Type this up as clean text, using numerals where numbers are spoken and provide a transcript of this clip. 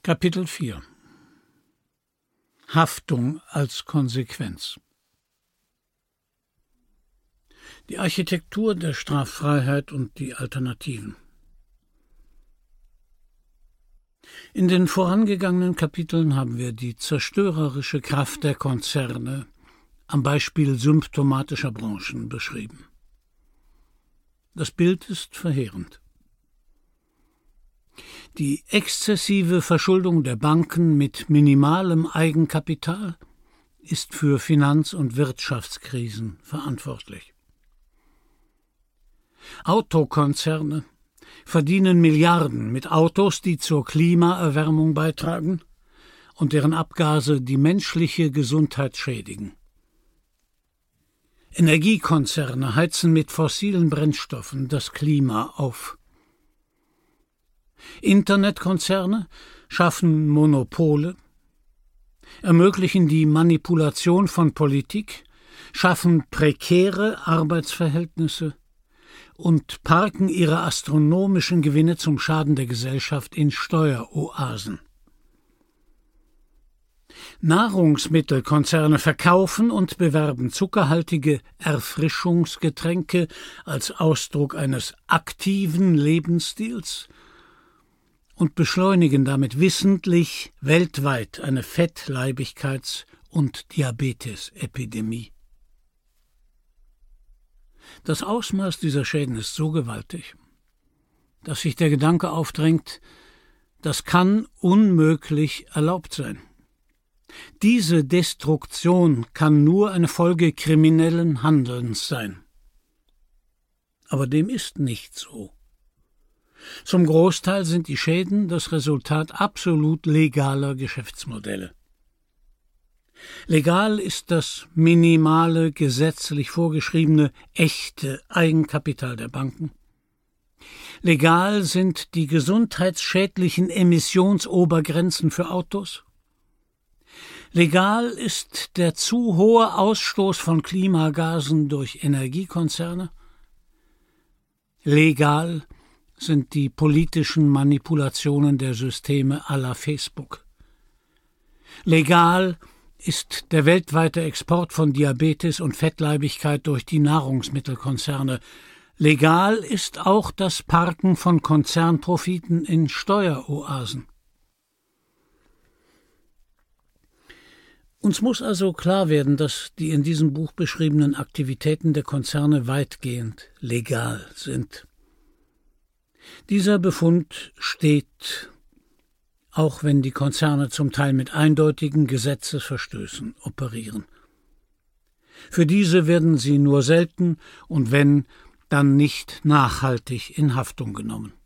Kapitel 4 Haftung als Konsequenz. Die Architektur der Straffreiheit und die Alternativen. In den vorangegangenen Kapiteln haben wir die zerstörerische Kraft der Konzerne am Beispiel symptomatischer Branchen beschrieben. Das Bild ist verheerend. Die exzessive Verschuldung der Banken mit minimalem Eigenkapital ist für Finanz- und Wirtschaftskrisen verantwortlich. Autokonzerne verdienen Milliarden mit Autos, die zur Klimaerwärmung beitragen und deren Abgase die menschliche Gesundheit schädigen. Energiekonzerne heizen mit fossilen Brennstoffen das Klima auf. Internetkonzerne schaffen Monopole, ermöglichen die Manipulation von Politik, schaffen prekäre Arbeitsverhältnisse und parken ihre astronomischen Gewinne zum Schaden der Gesellschaft in Steueroasen. Nahrungsmittelkonzerne verkaufen und bewerben zuckerhaltige Erfrischungsgetränke als Ausdruck eines aktiven Lebensstils und beschleunigen damit wissentlich weltweit eine Fettleibigkeits- und Diabetesepidemie. Das Ausmaß dieser Schäden ist so gewaltig, dass sich der Gedanke aufdrängt, das kann unmöglich erlaubt sein. Diese Destruktion kann nur eine Folge kriminellen Handelns sein. Aber dem ist nicht so. Zum Großteil sind die Schäden das Resultat absolut legaler Geschäftsmodelle. Legal ist das minimale, gesetzlich vorgeschriebene, echte Eigenkapital der Banken. Legal sind die gesundheitsschädlichen Emissionsobergrenzen für Autos. Legal ist der zu hohe Ausstoß von Klimagasen durch Energiekonzerne. Legal sind die politischen Manipulationen der Systeme à la Facebook. Legal ist der weltweite Export von Diabetes und Fettleibigkeit durch die Nahrungsmittelkonzerne. Legal ist auch das Parken von Konzernprofiten in Steueroasen. Uns muss also klar werden, dass die in diesem Buch beschriebenen Aktivitäten der Konzerne weitgehend legal sind. Dieser Befund steht, auch wenn die Konzerne zum Teil mit eindeutigen Gesetzesverstößen operieren. Für diese werden sie nur selten und wenn, dann nicht nachhaltig in Haftung genommen.